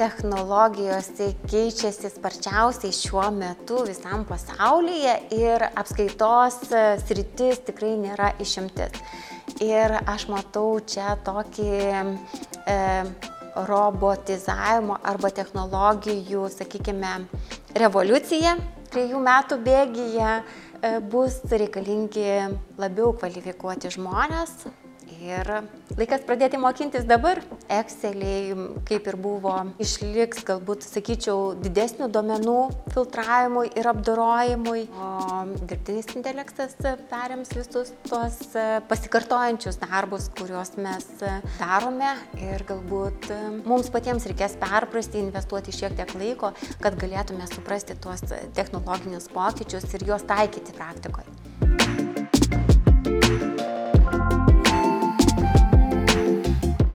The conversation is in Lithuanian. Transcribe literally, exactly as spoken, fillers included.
technologijos keičiasi sparčiausiai šiuo metu visam pasaulyje ir apskaitos sritis tikrai nėra išimtis. Ir aš matau čia tokį e, robotizavimo arba technologijų, sakykime, revoliuciją. Trejų metų bėgyje e, bus reikalingi labiau kvalifikuoti žmonės. Ir laikas pradėti mokintis dabar. Exceliai, kaip ir buvo, išliks galbūt, sakyčiau, didesnių duomenų filtravimui ir apdorojimui, o dirbtinis intelektas perims visus tuos pasikartojančius darbus, kuriuos mes darome. Ir galbūt mums patiems reikės perprasti, investuoti šiek tiek laiko, kad galėtume suprasti tuos technologinius pokyčius ir juos taikyti praktikoje.